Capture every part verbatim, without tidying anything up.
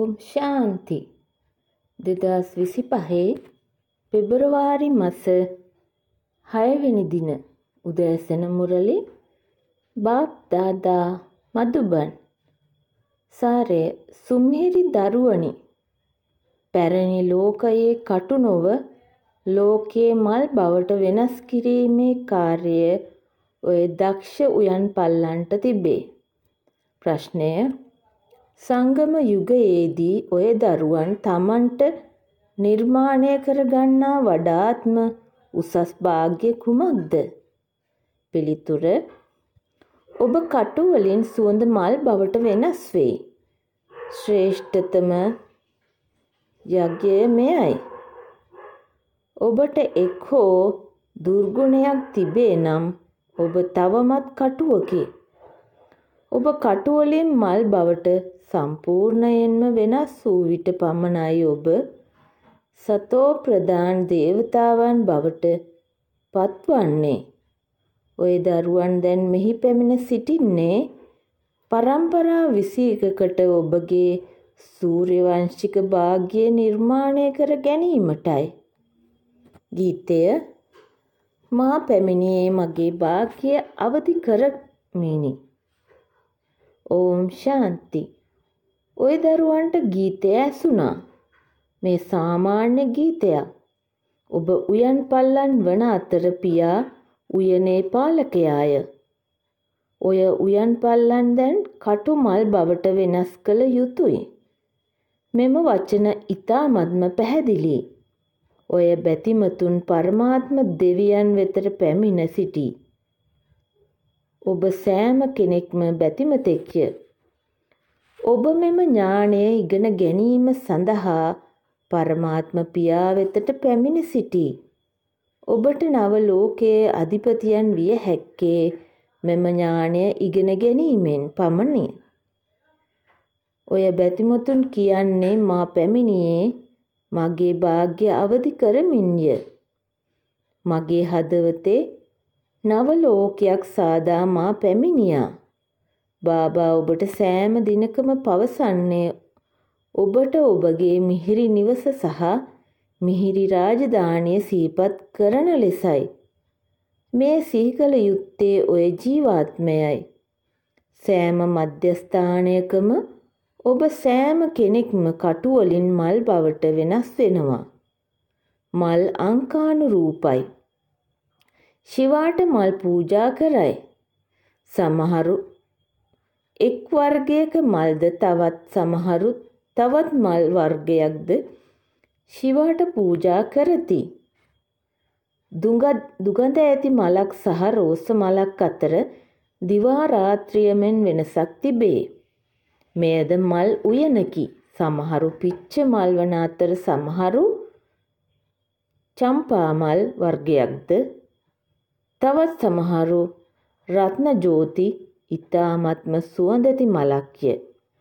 ඕම් ශාන්ති. දෙදස් විසිපහේ පෙබරවාරි මස හයවෙනි දින උදෑසන මුරලි බාප් දාදා මදුබන්. සාරය සුමිහිරි දරුවනි. පැරණි ලෝකයේ කටු නොව ලෝකයේ මල් බවට වෙනස් කිරීමේ කාර්යය ඔය දක්ෂ උයන් පල්ලන්ට තිබේ. ප්‍රශ්නය: සංගම යුගයේදී ඔය දරුවන් තමන්ට නිර්මාණය කරගන්නා වඩාත්ම උසස් භාග්‍ය කුමක්ද? පිළිතුර: ඔබ කටු වලින් සුවඳ මල් බවට වෙනස් වෙයි. ශ්‍රේෂ්ඨතම යග්‍යය මෙයයි. ඔබට එක් හෝ දුර්ගුණයක් තිබේ නම් ඔබ තවමත් කටුවකි. ඔබ කටු වලින් මල් බවට සම්පූර්ණයෙන්ම වෙනස් වූ විට පමණයි ඔබ සතෝ ප්‍රධාන දේවතාවන් බවට පත්වන්නේ. ඔය දරුවන් දැන් මෙහි පැමිණ සිටින්නේ පරම්පරා විසි එකකට ඔබගේ සූර්යවංශික භාග්‍ය නිර්මාණය කර ගැනීමටයි. ගීතය: මා පැමිණියේ මගේ භාග්‍ය අවදි කරමිනි. ඕම් ශාන්ති. ඔය දරුවන්ට ගීතය ඇසුණා. මේ සාමාන්‍ය ගීතයක්. ඔබ උයන් පල්ලන් වන අතර පියා උයනේ පාලකයාය. ඔය උයන් පල්ලන් දැන් කටු මල් බවට වෙනස් කළ යුතුයි. මෙම වචන ඉතාමත්ම පැහැදිලි. ඔය බැතිමතුන් පරමාත්ම දෙවියන් වෙතට පැමිණ සිටී. ඔබ සෑම කෙනෙක්ම බැතිමතෙක්ය. ඔබ මෙම ඥානය ඉගෙන ගැනීම සඳහා පරමාත්ම පියා වෙතට පැමිණ සිටී. ඔබට නව ලෝකයේ අධිපතියන් විය හැක්කේ මෙම ඥානය ඉගෙන ගැනීමෙන් පමණි. ඔය බැතිමතුන් කියන්නේ මා පැමිණියේ මගේ භාග්‍ය අවදි කරමින්ය. මගේ හදවතේ නව ලෝකයක් සාදා මා පැමිණියා. බාබා ඔබට සෑම දිනකම පවසන්නේ ඔබට ඔබගේ මිහිරි නිවස සහ මිහිරි රාජධානිය සිහිපත් කරන ලෙසයි. මේ සිහි කළ යුත්තේ ඔය ජීවාත්මයයි. සෑම මධ්‍යස්ථානයකම ඔබ සෑම කෙනෙක්ම කටු වලින් මල් බවට වෙනස් වෙනවා. මල් අංකානුරූපයි. ශිවාට මල් පූජා කරයි. සමහරු එක් වර්ගයක මල්ද තවත් සමහරු තවත් මල් වර්ගයක්ද ශිවාට පූජා කරති. දුගඳ ඇති මලක් සහ රෝස මලක් අතර දිවා රාත්‍රිය මෙන් වෙනසක් තිබේ. මෙයද මල් උයනකි. සමහරු පිච්ච මල් වන අතර සමහරු චම්පා මල් වර්ගයක්ද, තවත් සමහරු රත්න ජෝති ඉතාමත්ම සුවඳැති මලක්ය.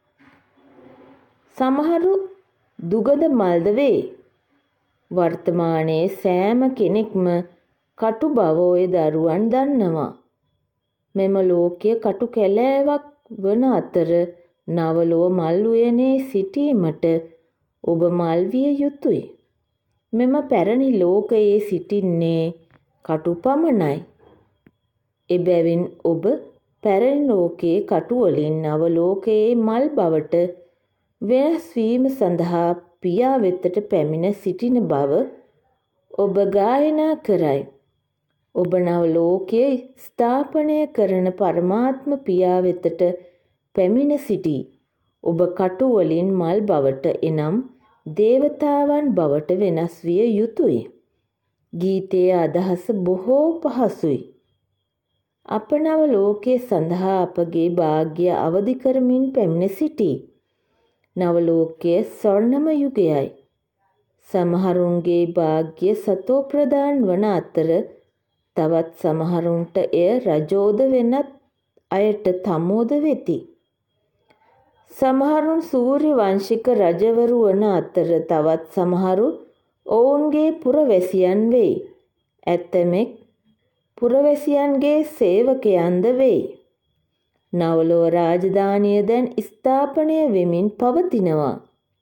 සමහරු දුගඳ මල්ද වේ. වර්තමානයේ සෑම කෙනෙක්ම කටු බව ඔය දරුවන් දන්නවා. මෙම ලෝකය කටු කැලෑවක් වන අතර නවලොව මල් උයනේ සිටීමට ඔබ මල් විය යුතුයි. මෙම පැරණි ලෝකයේ සිටින්නේ කටු පමණයි. එබැවින් ඔබ පැරණි ලෝකයේ කටු වලින් නව ලෝකයේ මල් බවට වෙනස් වීම සඳහා පියා වෙතට පැමිණ සිටින බව ඔබ ගායනා කරයි. ඔබ නව ලෝකයේ ස්ථාපනය කරන පරමාත්ම පියා වෙතට පැමිණ සිටී. ඔබ කටු වලින් මල් බවට එනම් දේවතාවන් බවට වෙනස් විය යුතුය. ගීතයේ අදහස බොහෝ පහසුයි. අප නව ලෝකයේ සඳහා අපගේ භාග්‍ය අවදි කරමින් පැමිණ සිටී. නව ලෝකයේ ස්වර්ණම යුගයයි. සමහරුන්ගේ භාග්‍ය සතෝ ප්‍රධාන වන අතර තවත් සමහරුන්ට එය රජෝද වෙනත් අයට තමෝද වෙති. සමහරුන් සූර්ය වංශික රජවරු වන අතර තවත් සමහරු ඔවුන්ගේ පුරවැසියන් වෙයි. ඇතමෙක් පුරවැසියන්ගේ සේවකයන්ද වෙයි. නවලොව රාජධානිය දැන් ස්ථාපනය වෙමින් පවතිනවා.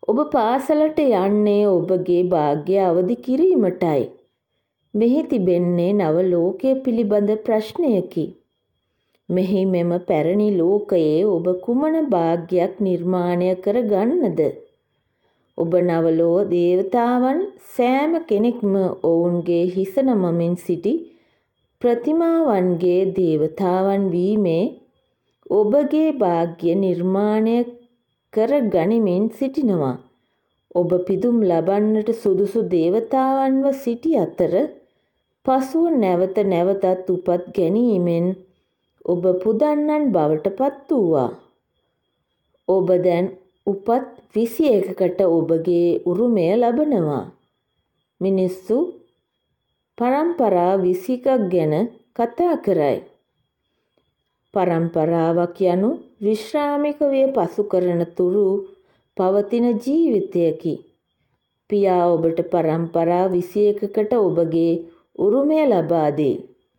ඔබ පාසලට යන්නේ ඔබගේ භාග්‍ය අවදි කිරීමටයි. මෙහි තිබෙන්නේ නව ලෝකය පිළිබඳ ප්‍රශ්නයකි. මෙහි මෙම පැරණි ලෝකයේ ඔබ කුමන භාග්‍යයක් නිර්මාණය කර ගන්නද? ඔබ නවලෝ දේවතාවන් සෑම කෙනෙක්ම ඔවුන්ගේ හිස නමමින් සිටි ප්‍රතිමාවන්ගේ දේවතාවන් වීමේ ඔබගේ භාග්‍ය නිර්මාණය කර ගනිමින් සිටිනවා. ඔබ පිදුම් ලබන්නට සුදුසු දේවතාවන්ව සිටි අතර පසුව නැවත නැවතත් උපත් ගැනීමෙන් ඔබ පුදන්නන් බවට පත් වූවා. ඔබ දැන් උපත් විසි එකකට ඔබගේ උරුමය ලබනවා. මිනිස්සු පරම්පරා විසි එකක් ගැන කතා කරයි. පරම්පරාවක් යනු විශ්‍රාමික විය පසු කරන තුරු පවතින ජීවිතයකි. පියා ඔබට පරම්පරා විසි එකකට ඔබගේ උරුමය ලබා දෙයි.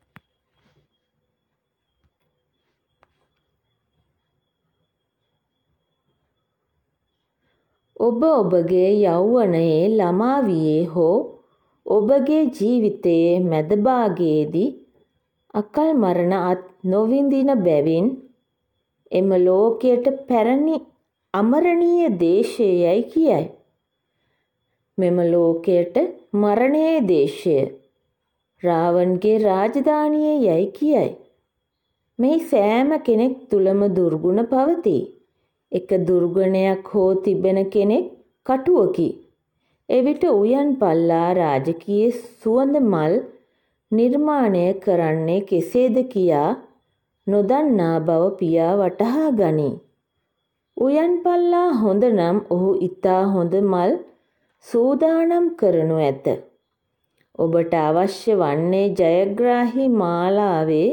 ඔබ ඔබගේ යෞවනයේ ළමා වියේ හෝ ඔබගේ ජීවිතයේ මැද භාගයේදී අකල් මරණ අත් නොවිඳින බැවින් එම ලෝකයට පැරණි අමරණීය දේශය යයි කියයි. මෙම ලෝකයට මරණයේ දේශය රාවන්ගේ රාජධානිය යයි කියයි. මෙහි සෑම කෙනෙක් තුළම දුර්ගුණ පවතී. එක දුර්ගුණයක් හෝ තිබෙන කෙනෙක් කටුවකි. එවිට උයන් පල්ලා රාජකීය සුවඳ මල් නිර්මාණය කරන්නේ කෙසේද කියා නොදන්නා බව පියා වටහා ගනී. උයන් පල්ලා හොඳ නම් ඔහු ඉතා හොඳ මල් සූදානම් කරනු ඇත. ඔබට අවශ්‍ය වන්නේ ජයග්‍රාහී මාලාවේ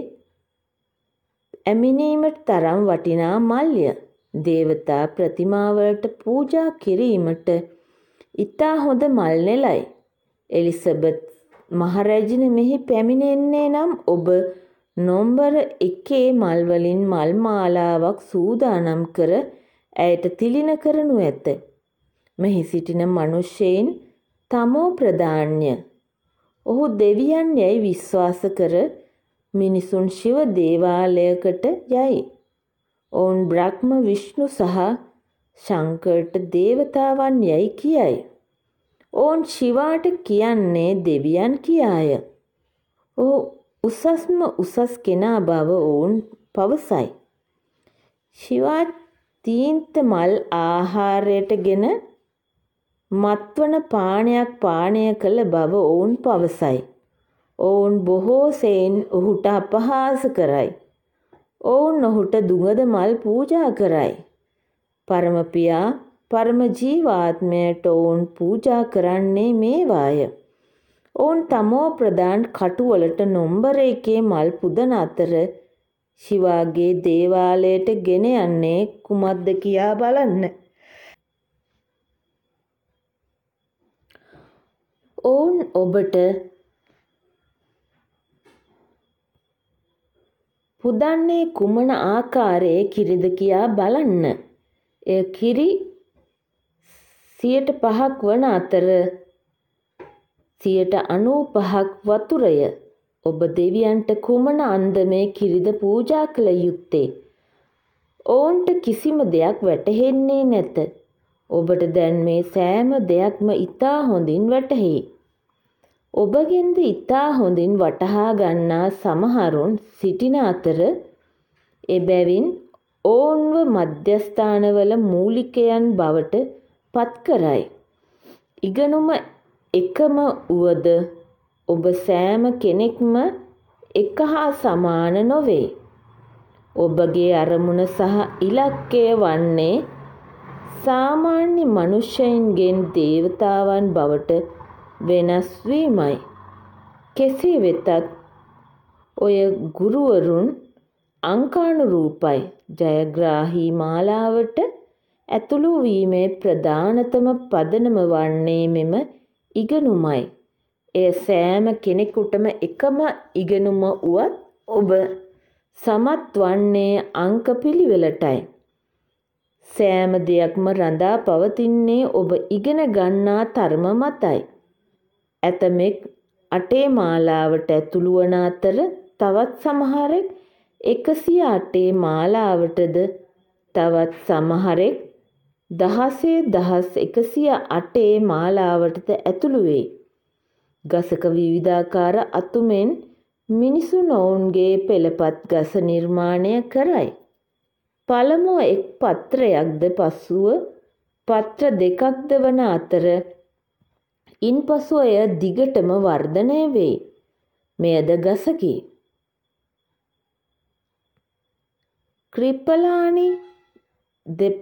ඇමිනීමට තරම් වටිනා මල්ය. දේවතා ප්‍රතිමාවලට පූජා කිරීමට ඉතා හොඳ මල් නෙලයි. එලිසබෙත් මහරැජින මෙහි පැමිණෙන්නේ නම් ඔබ නොම්බර එකේ මල්වලින් මල් මාලාවක් සූදානම් කර ඇයට තිළින කරනු ඇත. මෙහි සිටින මනුෂ්‍යයින් තමෝ ප්‍රධාන්‍ය. ඔහු දෙවියන් යැයි විශ්වාස කර මිනිසුන් ශිව දේවාලයකට යයි. ඔවුන් බ්‍රහ්ම විෂ්ණු සහ ශංකරට දේවතාවන් යැයි කියයි. ඔවුන් ශිවාට කියන්නේ දෙවියන් කියාය. ඔහු උසස්ම උසස් කෙනා බව ඔවුන් පවසයි. ශිවා තීන්ත මල් ආහාරයට ගෙන මත්වන පානයක් පානය කළ බව ඔවුන් පවසයි. ඔවුන් බොහෝ සෙයින් ඔහුට අපහාස කරයි. ඔවුන් ඔහුට දුගද මල් පූජා කරයි. පරමපියා පරම ජීවාත්මයට ඔවුන් පූජා කරන්නේ මේවාය. ඔවුන් තමෝ ප්‍රධාන කටුවලට නොම්බර එකේ මල් පුදන අතර ශිවාගේ දේවාලයට ගෙන යන්නේ කුමක්ද කියා බලන්න. ඔවුන් ඔබට පුදන්නේ කුමන ආකාරයේ කිරිද කියා බලන්න. එය කිරි සියයට පහක් වන අතර සියයට අනූපහක් වතුරය. ඔබ දෙවියන්ට කුමන අන්දමේ කිරිද පූජා කළ යුත්තේ? ඔවුන්ට කිසිම දෙයක් වැටහෙන්නේ නැත. ඔබට දැන් මේ සෑම දෙයක්ම ඉතා හොඳින් වැටහෙයි. ඔබගෙන්ද ඉතා හොඳින් වටහා ගන්නා සමහරුන් සිටින අතර එබැවින් ඔවුන්ව මධ්‍යස්ථානවල මූලිකයන් බවට පත් කරයි. ඉගෙනුම එකම වුවද ඔබ සෑම කෙනෙක්ම එක හා සමාන නොවේ. ඔබගේ අරමුණ සහ ඉලක්කය වන්නේ සාමාන්‍ය මනුෂ්‍යයින්ගෙන් දේවතාවන් බවට වෙනස් වීමයි. කෙසේ වෙතත් ඔය ගුරුවරුන් අංකානුරූපයි. ජයග්‍රාහී මාලාවට ඇතුළු වීමේ ප්‍රධානතම පදනම වන්නේ මෙම ඉගෙනුමයි. එය සෑම කෙනෙකුටම එකම ඉගෙනුම වුවත් ඔබ සමත් වන්නේ අංක පිළිවෙලටයි. සෑම දෙයක්ම රඳා පවතින්නේ ඔබ ඉගෙන ගන්නා තරම මතයි. ඇතමෙක් අටේ මාලාවට ඇතුළු වන අතර තවත් සමහරෙක් එකසිය අටේ මාලාවටද තවත් සමහරෙක් දහසේ දහස් එකසිය අටේ මාලාවටද ඇතුළු වෙයි. ගසක විවිධාකාර අතුමෙන් මිනිසුන් ඔවුන්ගේ පෙළපත් ගස නිර්මාණය කරයි. පළමුව එක් පත්‍රයක්ද පසුව පත්‍ර දෙකක්ද වන අතර ඉන්පසු එය දිගටම වර්ධනය වෙයි. මෙයද ගසකි. ක්‍රිප්පලානි දෙප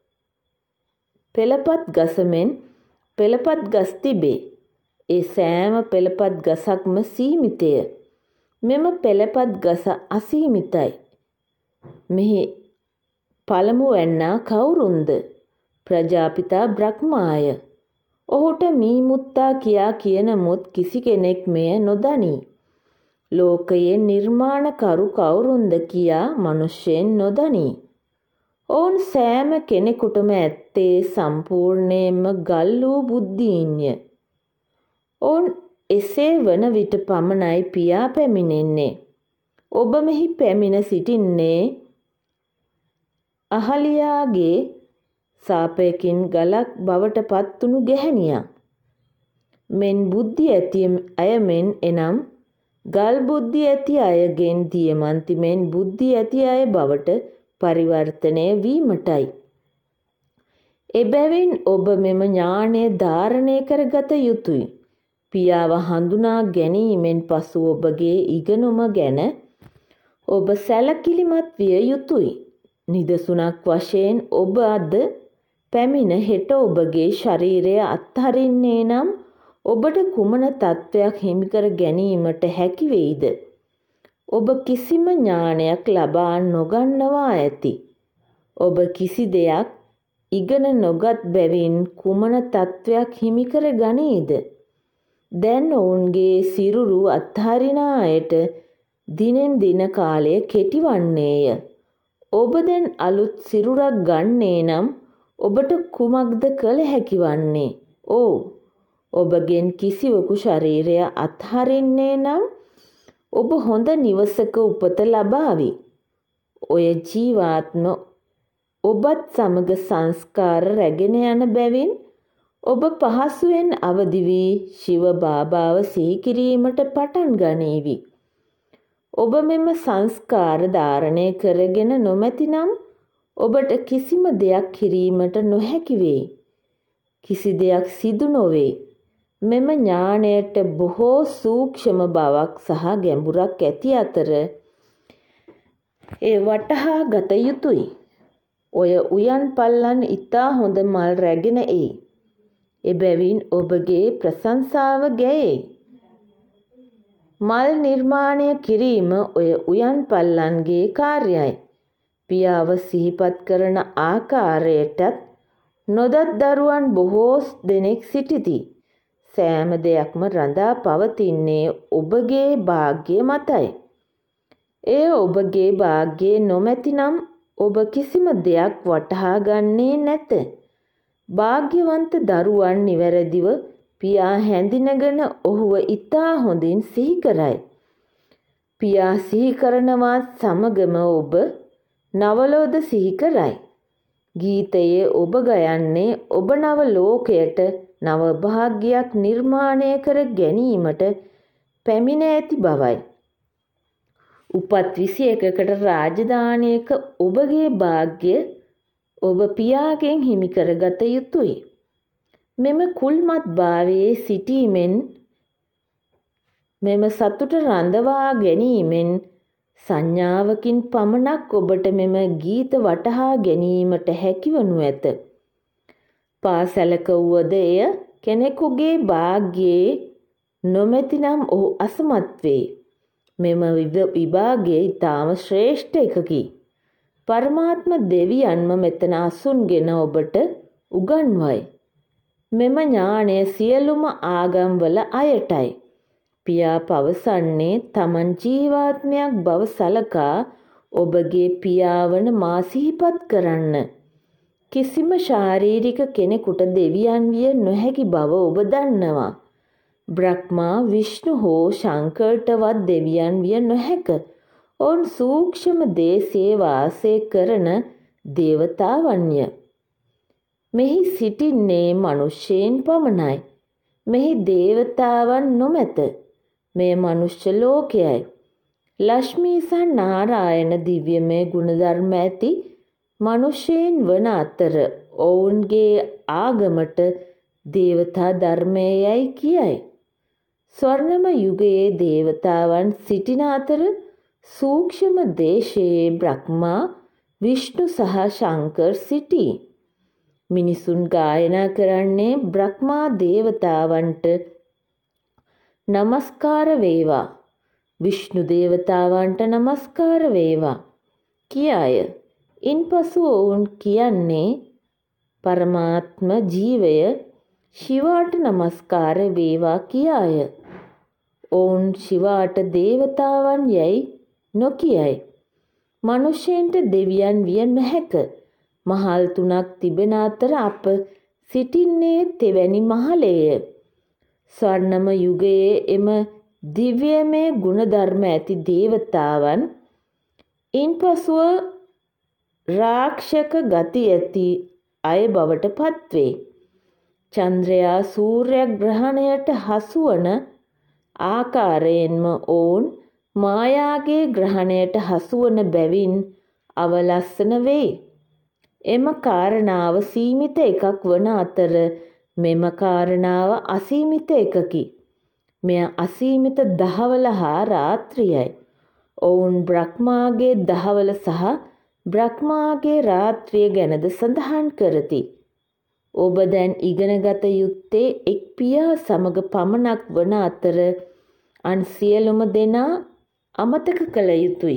පෙළපත් ගසමෙන් පෙළපත් ගස් තිබේ. ඒ සෑම පෙළපත් ගසක්ම සීමිතය. මෙම පෙළපත් ගස අසීමිතයි. මෙහි පළමු වැන්නා කවුරුන්ද? ප්‍රජාපිතා බ්‍රහ්මාය. ඔහුට මීමුත්තා කියා කියන මුත් කිසි කෙනෙක් මෙය නොදනී. ලෝකයේ නිර්මාණකරු කවුරුන්ද කියා මනුෂ්‍යයන් නොදනී. ඔවුන් සෑම කෙනෙකුටම ඇත්තේ සම්පූර්ණයෙන්ම ගල් වූ බුද්ධීන්ය. ඔවුන් එසේ වන විට පමණයි පියා පැමිණෙන්නේ. ඔබ මෙහි පැමිණ සිටින්නේ අහලියාගේ සාපයකින් ගලක් බවට පත්වුණු ගැහැණියක්. මෙන් බුද්ධි ඇති අය මෙන් එනම් ගල් බුද්ධි ඇති අයගෙන් දියමන්ති මෙන් බුද්ධි ඇති අය බවට පරිවර්තනය වීමටයි. එබැවින් ඔබ මෙම ඥානය ධාරණය කරගත යුතුය. පියාව හඳුනා ගැනීමෙන් පසු ඔබගේ ඉගෙනුම ගැන ඔබ සැලකිලිමත් විය යුතුය. නිදසුනක් වශයෙන් ඔබ අද පැමිණ හෙට ඔබගේ ශරීරය අත්හරින්නේ නම් ඔබට කුමන තත්ත්වයක් හිමිකර ගැනීමට හැකි වෙයිද? ඔබ කිසිම ඥානයක් ලබා නොගන්නවා ඇති. ඔබ කිසි දෙයක් ඉගෙන නොගත් බැවින් කුමන තත්ත්වයක් හිමිකර ගනීද? දැන් ඔවුන්ගේ සිරුරු අත්හරින අයට දිනෙන් දින කාලය කෙටිවන්නේය. ඔබ දැන් අලුත් සිරුරක් ගන්නේ නම් ඔබට කුමක්ද කළ හැකි වන්නේ? ඔව්, ඔබගෙන් කිසිවකු ශරීරය අත්හරින්නේ නම් ඔබ හොඳ නිවසක උපත ලබාවි. ඔය ජීවාත්ම ඔබත් සමග සංස්කාර රැගෙන යන බැවින් ඔබ පහසුවෙන් අවදි වී ශිව බාබාව සිහි කිරීමට පටන් ගනීවි. ඔබ මෙම සංස්කාර ධාරණය කරගෙන නොමැතිනම් ඔබට කිසිම දෙයක් කිරීමට නොහැකි වෙයි. කිසි දෙයක් සිදු නොවේ. මෙම ඥාණයට බොහෝ සූක්ෂම බවක් සහ ගැඹුරක් ඇති අතර ඒ වටහා ගත යුතුය. ඔය උයන් පල්ලන් ඉතා හොඳ මල් රැගෙන එයි. එබැවින් ඔබගේ ප්‍රශංසාව ගැයෙයි. මල් නිර්මාණය කිරීම ඔය උයන් පල්ලන්ගේ කාර්යයි. පියාව සිහිපත් කරන ආකාරයටත් නොදත් දරුවන් බොහෝ දෙනෙක් සිටිති. සෑම දෙයක්ම රඳා පවතින්නේ ඔබගේ භාග්‍ය මතයි. එය ඔබගේ භාග්‍යය නොමැතිනම් ඔබ කිසිම දෙයක් වටහා ගන්නේ නැත. භාග්‍යවන්ත දරුවන් නිවැරදිව පියා හැඳිනගෙන ඔහුව ඉතා හොඳින් සිහි කරයි. පියා සිහි කරනවත් සමගම ඔබ නවලෝද සිහි කරයි. ගීතයේ ඔබ ගයන්නේ ඔබ නව ලෝකයට නව භාග්‍යයක් නිර්මාණය කර ගැනීමට පැමිණ ඇති බවයි. උපත් විසි එකකට රාජධානියක ඔබගේ භාග්‍ය ඔබ පියාගෙන් හිමි කරගත යුතුය. මෙම කුල්මත් භාවයේ සිටීමෙන් මෙම සතුට රඳවා ගැනීමෙන් සංඥාවකින් පමණක් ඔබට මෙම ගීත වටහා ගැනීමට හැකිවනු ඇත. පාසලක වුවද එය කෙනෙකුගේ භාග්‍යයේ නොමැතිනම් ඔහු අසමත් වේ. මෙම විභාගය ඉතාම ශ්‍රේෂ්ඨ එකකි. පරමාත්ම දෙවියන්ම මෙතන අසුන්ගෙන ඔබට උගන්වයි. මෙම ඥානය සියලුම ආගම්වල අයටයි. පියා පවසන්නේ තමන් ජීවාත්මයක් බව සලකා ඔබගේ පියාවන මා සිහිපත් කරන්න. කිසිම ශාරීරික කෙනෙකුට දෙවියන් විය නොහැකි බව ඔබ දන්නවා. බ්‍රහ්මා විෂ්ණු හෝ ශංකරටවත් දෙවියන් විය නොහැක. ඔවුන් සූක්ෂම දේශයේ වාසය කරන දේවතාවන්ය. මෙහි සිටින්නේ මනුෂ්‍යයන් පමණයි. මෙහි දේවතාවන් නොමැත. මෙය මනුෂ්‍ය ලෝකයයි. ලක්ෂ්මී සහ නාරායන දිව්‍යමය ගුණධර්ම ඇති මනුෂ්‍යයන් වන අතර ඔවුන්ගේ ආගමට දේවතා ධර්මයයි කියයි. ස්වර්ණම යුගයේ දේවතාවන් සිටින අතර සූක්ෂම දේශයේ බ්‍රහ්මා විෂ්ණු සහ ශංකර් සිටී. මිනිසුන් ගායනා කරන්නේ බ්‍රහ්මා දේවතාවන්ට නමස්කාර වේවා, විෂ්ණු දේවතාවන්ට නමස්කාර වේවා කියාය. ඉන්පසු ඔවුන් කියන්නේ පරමාත්ම ජීවය ශිවාට නමස්කාර වේවා කියාය. ඔවුන් ශිවාට දේවතාවන් යැයි නොකියයි. මනුෂ්‍යයන්ට දෙවියන් විය නොහැක. මහල් තුනක් තිබෙන අතර අප සිටින්නේ තෙවැනි මහලේය. ස්වර්ණම යුගයේ එම දිව්‍යමය ගුණධර්ම ඇති දේවතාවන් ඉන්පසුව රාක්ෂක ගති ඇති අය බවට පත්වේ. චන්ද්‍රයා සූර්යග්‍රහණයට හසුවන ආකාරයෙන්ම ඔවුන් මායාගේ ග්‍රහණයට හසුවන බැවින් අවලස්සන වේ. එම කාරණාව සීමිත එකක් වන අතර මෙම කාරණාව අසීමිත එකකි. මෙය අසීමිත දහවල හා රාත්‍රියයි. ඔවුන් බ්‍රහ්මාගේ දහවල සහ බ්‍රහ්මාගේ රාත්‍රිය ගැනද සඳහන් කරති. ඔබ දැන් ඉගෙනගත යුත්තේ එක් පියා සමග පමණක් වන අතර අන් සියලුම දෙනා අමතක කළ යුතුය.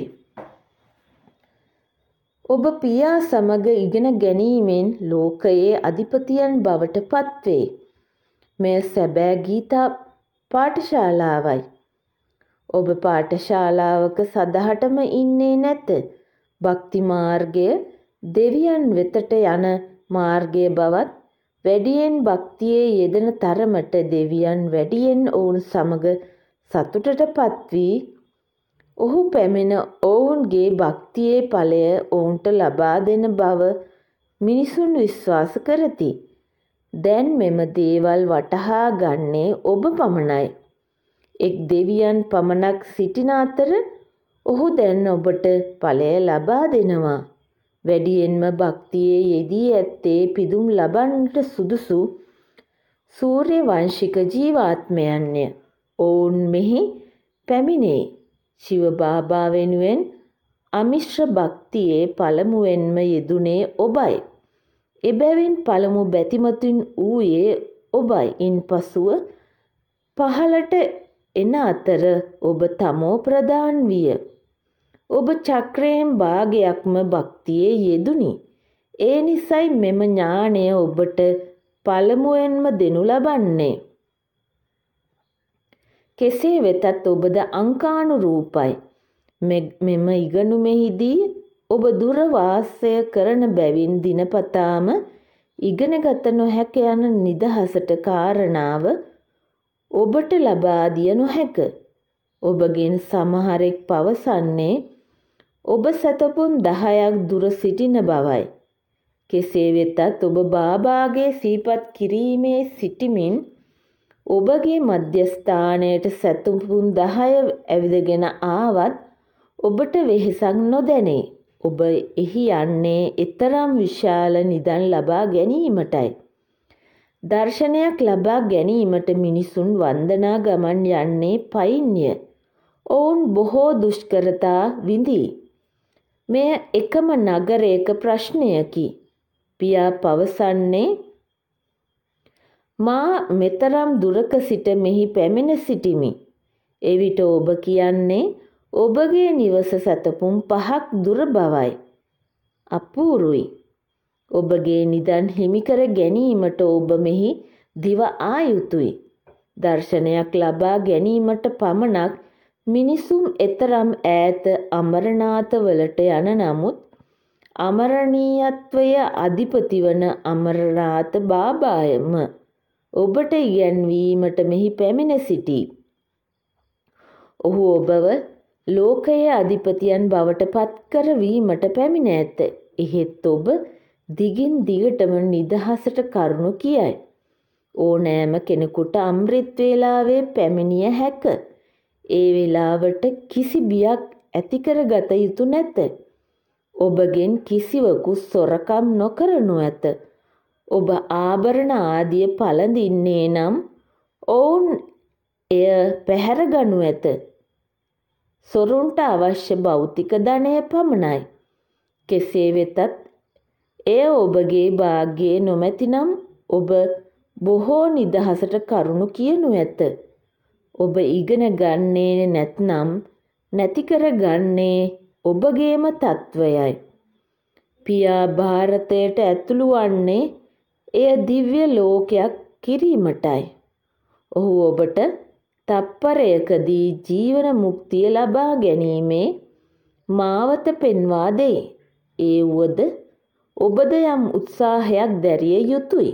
ඔබ පියා සමග ඉගෙන ගැනීමෙන් ලෝකයේ අධිපතියන් බවට පත්වේ. මෙය සැබෑ ගීතා පාඨශාලාවයි. ඔබ පාඨශාලාවක සදහටම ඉන්නේ නැත. භක්ති මාර්ගය දෙවියන් වෙතට යන මාර්ගය බවත් වැඩියෙන් භක්තියේ යෙදෙන තරමට දෙවියන් වැඩියෙන් ඔවුන් සමග සතුටටපත් වී ඔහු පැමිණ ඔවුන්ගේ භක්තියේ ඵලය ඔවුන්ට ලබා දෙන බව මිනිසුන් විශ්වාස කරති. දැන් මෙම දේවල් වටහා ගන්නේ ඔබ පමණයි. එක් දෙවියන් පමණක් සිටින අතර ඔහු දැන් ඔබට ඵලය ලබා දෙනවා. වැඩියෙන්ම භක්තියේ යෙදී ඇත්තේ පිදුම් ලබන්නට සුදුසු සූර්ය වංශික ජීවාත්මයන්ය. ඔවුන් මෙහි පැමිණේ. ශිව බාබා වෙනුවෙන් අමිශ්‍ර භක්තියේ පළමුවෙන්ම යෙදුනේ ඔබයි. එබැවින් පළමු බැතිමතුන් වූයේ ඔබයි. ඉන්පසුව පහළට එන අතර ඔබ තමෝ ප්‍රදාන් විය. ඔබ චක්‍රයෙන් භාගයක්ම භක්තියේ යෙදුනි. ඒ නිසයි මෙම ඥානය ඔබට පළමුවෙන්ම දෙනු ලබන්නේ. කෙසේ වෙතත් ඔබද අංකානුරූපයි. මෙම ඉගෙනුමෙහිදී ඔබ දුර වාසය කරන බැවින් දිනපතාම ඉගෙනගත නොහැක යන නිදහසට කාරණාව ඔබට ලබා දිය නොහැක. ඔබගෙන් සමහරෙක් පවසන්නේ ඔබ සතපුන් දහයක් දුර සිටින බවයි. කෙසේ වෙතත් ඔබ බාබාගේ සිහිපත් කිරීමේ සිටිමින් ඔබගේ මධ්‍යස්ථානයට සතපුන් දහය ඇවිදගෙන ආවත් ඔබට වෙහෙසක් නොදැනේ. ඔබ එහි යන්නේ එතරම් විශාල නිදන් ලබා ගැනීමටයි. දර්ශනයක් ලබා ගැනීමට මිනිසුන් වන්දනා ගමන් යන්නේ පයින්ය. ඔවුන් බොහෝ දුෂ්කරතා විඳී. මෙය එකම නගරයක ප්‍රශ්නයකි. පියා පවසන්නේ මා මෙතරම් දුරක සිට මෙහි පැමිණ සිටිමි. එවිට ඔබ කියන්නේ ඔබගේ නිවස සතපුම් පහක් දුර බවයි. අපූරුයි. ඔබගේ නිදන් හිමිකර ගැනීමට ඔබ මෙහි දිව ආ යුතුයි. දර්ශනයක් ලබා ගැනීමට පමණක් මිනිසුන් එතරම් ඈත අමරනාථ වලට යන නමුත් අමරණීයත්වය අධිපති වන අමරනාථ බාබායම ඔබට ඉගැන්වීමට මෙහි පැමිණ සිටී. ඔහු ඔබව ලෝකයේ අධිපතියන් බවට පත්කරවීමට පැමිණ ඇත. එහෙත් ඔබ දිගින් දිගටම නිදහසට කරුණු කියයි. ඕනෑම කෙනෙකුට අමෘත් වේලාවේ පැමිණිය හැක. ඒ වේලාවට කිසි බියක් ඇති කරගත යුතු නැත. ඔබගෙන් කිසිවකු සොරකම් නොකරනු ඇත. ඔබ ආභරණ ආදිය පළඳින්නේ නම් ඔවුන් එය පැහැරගනු ඇත. සොරුන්ට අවශ්‍ය භෞතික ධනය පමණයි. කෙසේ වෙතත් එය ඔබගේ භාග්‍යයේ නොමැතිනම් ඔබ බොහෝ නිදහසට කරුණු කියනු ඇත. ඔබ ඉගෙන ගන්නේ නැත්නම් නැති කරගන්නේ ඔබගේම තත්වයයි. පියා ಭಾರತයට ඇතුළු වන්නේ එය දිව්‍ය ලෝකයක් කිරීමටයි. ඔහු ඔබට තප්පරයකදී ජීවන මුක්තිය ලබා ගැනීමේ මාවත පෙන්වා දෙයි. ඒ වුවද ඔබද යම් උත්සාහයක් දැරිය යුතුය.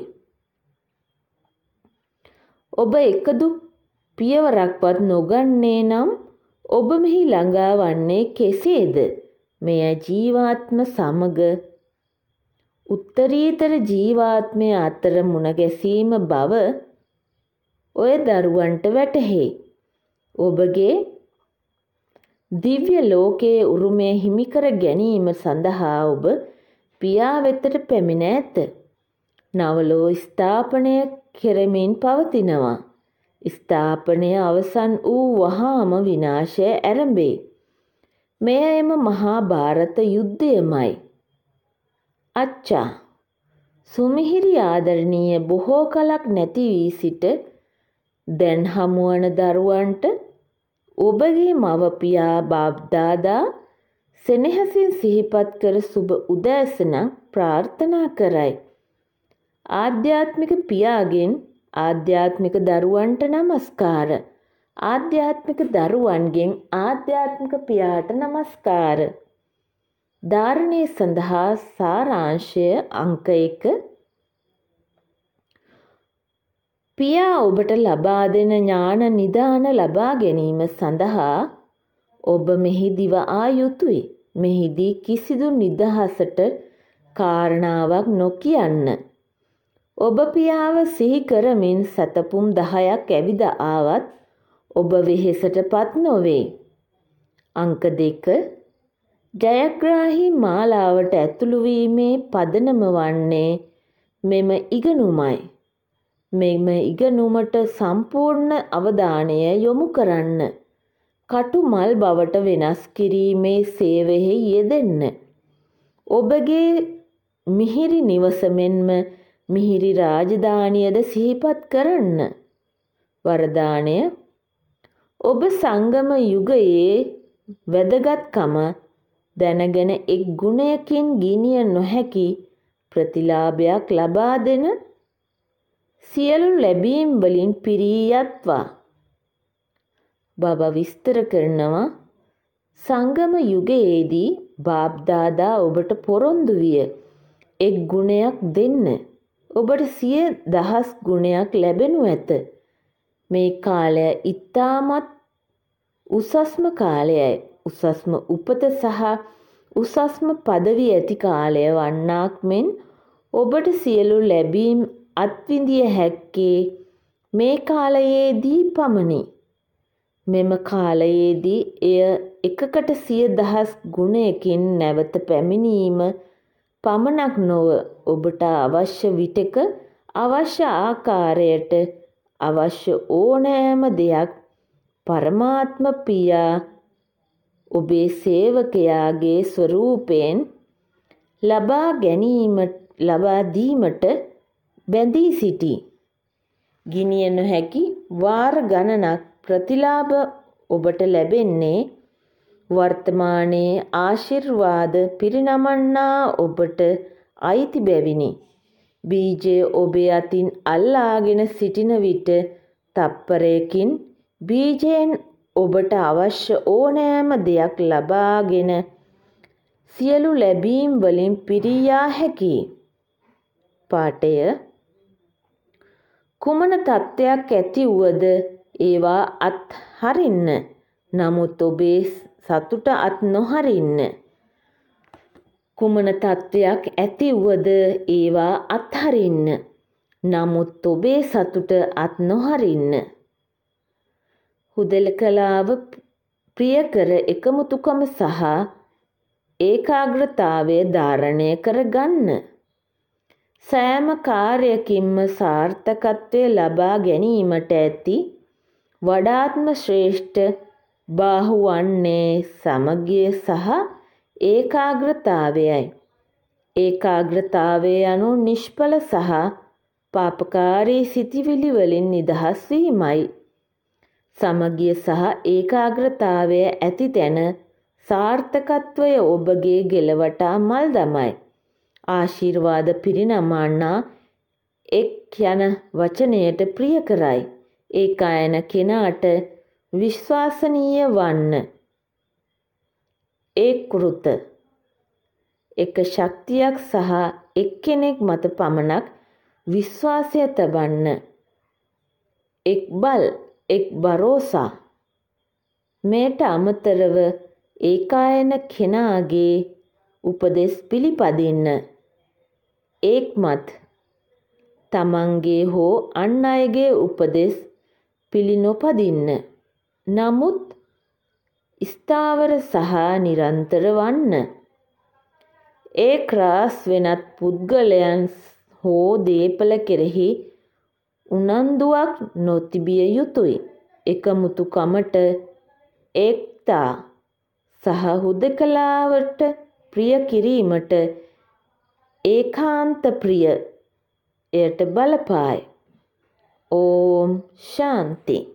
ඔබ එකදු පියවරක්වත් නොගන්නේ නම් ඔබ මෙහි ළඟා වන්නේ කෙසේද? මෙය ජීවාත්ම සමග උත්තරීතර ජීවාත්මය අතර මුණ ගැසීම බව ඔය දරුවන්ට වැටහේ. ඔබගේ දිව්‍ය ලෝකයේ උරුමය හිමිකර ගැනීම සඳහා ඔබ පියා වෙතට පැමිණ ඇත. නවලෝ ස්ථාපනය කෙරෙමින් පවතිනවා. ස්ථාපනය අවසන් වූ වහාම විනාශය ඇරඹේ. මෙය එම මහා භාරත යුද්ධයමයි. අච්චා සුමිහිරි ආදරණීය බොහෝ කලක් නැති වී සිට දැන් හමුවන දරුවන්ට ඔබගේ මව පියා බාප්දාදා සෙනෙහසින් සිහිපත් කර සුබ උදෑසනක් ප්‍රාර්ථනා කරයි. ආධ්‍යාත්මික පියාගෙන් ආධ්‍යාත්මික දරුවන්ට නමස්කාර. ආධ්‍යාත්මික දරුවන්ගෙන් ආධ්‍යාත්මික පියාට නමස්කාර. ධාරණය සඳහා සාරාංශය අංක එක. පියා ඔබට ලබා දෙන ඥාන නිදාන ලබා ගැනීම සඳහා ඔබ මෙහි දිව ආ යුතුය. මෙහිදී කිසිදු නිදහසට කාරණාවක් නොකියන්න. ඔබ පියාව සිහි කරමින් සතපුම් දහයක් ඇවිද ආවත් ඔබ වෙහෙසට පත් නොවේ. අංක දෙක. ජයග්‍රාහී මාලාවට ඇතුළු වීමේ පදනම වන්නේ මෙම ඉගෙනුමයි. මෙම ඉගෙනුමට සම්පූර්ණ අවධානය යොමු කරන්න. කටු මල් බවට වෙනස් කිරීමේ සේවයෙහි යෙදෙන්න. ඔබගේ මිහිරි නිවස මෙන්ම මිහිරි රාජධානියද සිහිපත් කරන්න. වරදානය. ඔබ සංගම යුගයේ වැදගත්කම දැනගෙන එක් ගුණයකින් ගිනිය නොහැකි ප්‍රතිලාභයක් ලබා දෙන සියලු ලැබීම් වලින් පිරී යත්වා. බබා විස්තර කරනවා සංගම යුගයේදී බාප්දාදා ඔබට පොරොන්දු විය එක් ගුණයක් දෙන්න. ඔබට සිය දහස් ගුණයක් ලැබෙනු ඇත. මේ කාලය ඉතාමත් උසස්ම කාලයයි. උසස්ම උපත සහ උසස්ම পদවි ඇති කාලය වන්නාක් මෙන් ඔබට සියලු ලැබීම් අත්විඳිය හැක්කේ මේ කාලයේදී පමණි. මෙම කාලයේදී එය එකකට සිය දහස් ගුණයකින් නැවත පැමිණීම පමණක් නොව ඔබට අවශ්‍ය විටක අවශ්‍ය ආකාරයට අවශ්‍ය ඕනෑම දෙයක් පරමාත්ම පියා ඔබේ සේවකයාගේ ස්වරූපයෙන් ලබා ගැනීම ලබා දීමට බැඳී සිටී. ගිනිය නොහැකි වාර ගණනක් ප්‍රතිලාභ ඔබට ලැබෙන්නේ වර්තමානයේ ආශිර්වාද පිරිනමන්නා ඔබට අයිති බැවිනි. බීජය ඔබේ අතින් අල්ලාගෙන සිටින විට තප්පරයකින් බීජයෙන් ඔබට අවශ්‍ය ඕනෑම දෙයක් ලබාගෙන සියලු ලැබීම් වලින් පිරියා හැකි. පාඨය කුමන තත්ත්වයක් ඇති වුවද ඒවා අත්හරින්න. නමුත් ඔබේ සතුට අත් නොහරින්න. කුමන තත්ත්වයක් ඇති වුවද ඒවා අත්හරින්න. නමුත් ඔබේ සතුට අත් නොහරින්න. හුදෙකලාව ප්‍රිය කර එකමුතුකම සහ ඒකාග්‍රතාවය ධාරණය කර ගන්න. සෑම කාර්යකින්ම සාර්ථකත්වය ලබා ගැනීමට ඇති වඩාත්ම ශ්‍රේෂ්ඨ බාහු වන්නේ සමගිය සහ ඒකාග්‍රතාවයයි. ඒකාග්‍රතාවය යනු නිෂ්ඵල සහ පාපකාරී සිතිවිලි වලින් නිදහස් වීමයි. සමගිය සහ ඒකාග්‍රතාවය ඇති තැන සාර්ථකත්වය ඔබගේ ගෙලවටා මල් දමයි. ආශිර්වාද පිරිනමන්නා එක් යන වචනයට ප්‍රිය කරයි. ඒකායන කෙනාට විශ්වාසනීය වන්න. ඒකෘත එක ශක්තියක් සහ එක්කෙනෙක් මත පමණක් විශ්වාසය තබන්න. එක්බල් එක් භරෝසා. මෙයට අමතරව ඒකායන කෙනාගේ උපදෙස් පිළිපදින්න. ඒක්මත් තමන්ගේ හෝ අන් අයගේ උපදෙස් පිළිනොපදින්න. නමුත් ස්ථාවර සහ නිරන්තර වන්න. ඒක් රාස් වෙනත් පුද්ගලයන් හෝ දේපල කෙරෙහි උනන්දුවක් නොතිබිය යුතුයි. එකමුතුකමට ඒක්තා සහ හුදෙකලාවට ප්‍රිය කිරීමට ඒකාන්ත ප්‍රිය එයට බලපායි. ඕම් ශාන්ති.